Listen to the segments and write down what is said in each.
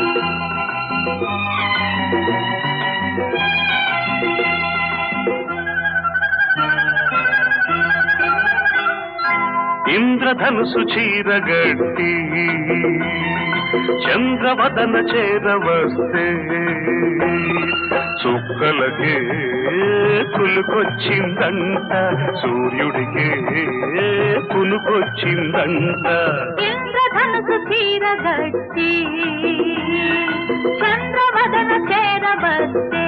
ఇంద్రధనుసు చీరగట్టి చంద్రవదన చేరవస్తే చుక్కలకే కులుకొచ్చిందంట, సూర్యుడికే కునుకొచ్చిందంట. ఇంద్రధనుసు చీరగట్టి చంద్రవదన చేరవస్తే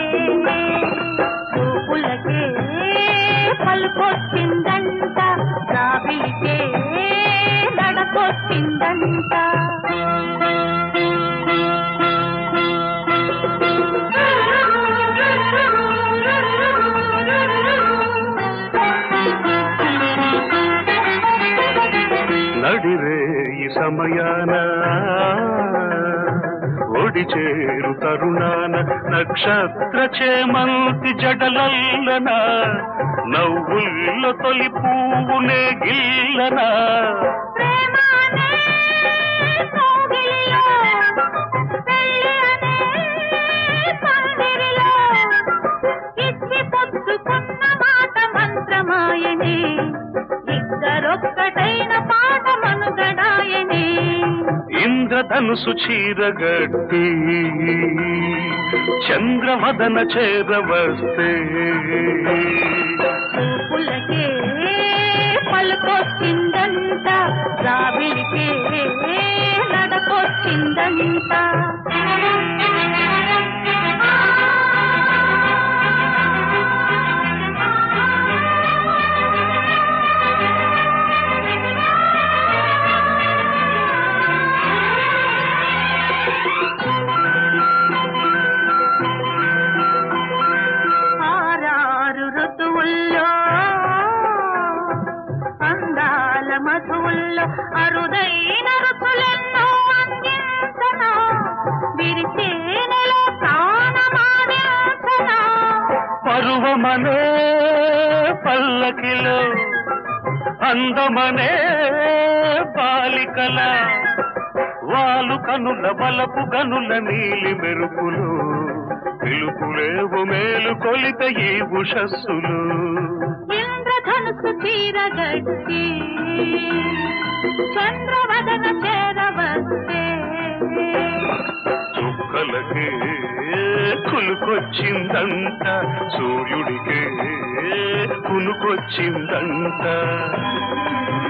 చూపులకే పలుకొచ్చిందంట, రావికే నడకొచ్చిందంట. నడిరే ఈ సమయాన ఒడి చేరు తరుణాన నక్షత్ర చేమంతి జడలల్లన నవ్వుల్లో తొలి పువ్వునే గిల్లనా. ఇంద్రధనుసు చీరగట్టి చంద్రవదన చేరవస్తే చూపులకే పలుకొచ్చిందంట, రావిలికే నడకొచ్చిందంట. అందాల మధువుల్లో అరుదైన రుచులెన్నో అందించనా, విరిచేనెలో ప్రాణమాదించనా. పరువమనే పల్లకిలో అందమనే బాలికల వాలు కనుల వలపు గనుల నీలి మెరుపులు పిలుపులేవు మేలు కొలిత ఈ ఉషస్సులు. ఇంద్రధనుసు చీరగట్టి చంద్రవదన చేరవస్తే చుక్కలకే కులుకొచ్చిందంట, సూర్యుడికే కునుకొచ్చిందంట.